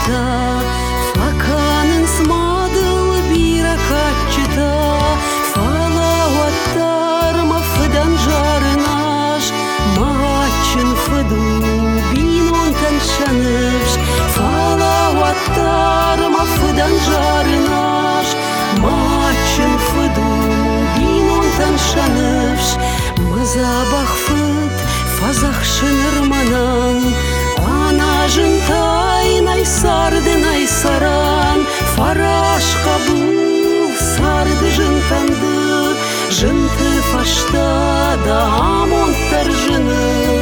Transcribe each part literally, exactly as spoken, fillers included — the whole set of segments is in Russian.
качета, факанын смадыл бира качета, фалауаттарма фыдан жары наш, мачын фыду бинон таншаныш, фалауаттарма фыдан жары наш, мачын фыду бинон таншаныш, мазабах фыд фазах шынырманан, ана жынтай най сарды най саран, фараш кабыл сарды жынтанды, жынты фашта да амонттар жыны.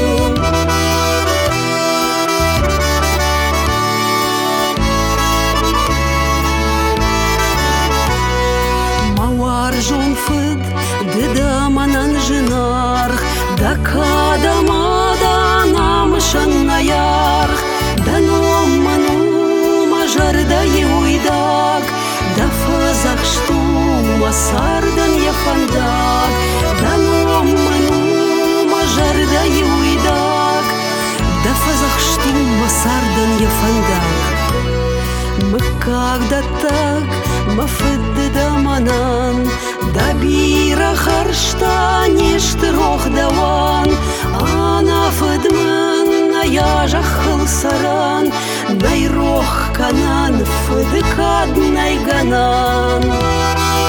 Мауар жон фыд дыдаманан жынарх, да кадамада намышан наярх, да номману жарда уйдак, да фазах штума сардан яфандак, да номману жарда уйдак, да фазах штума сардан яфандак. Мы когда так мафыдды даманан, да бира харшта нештырох даван, ана фыдмын ная жахыл саран, найрох канан фыдыкад найганан.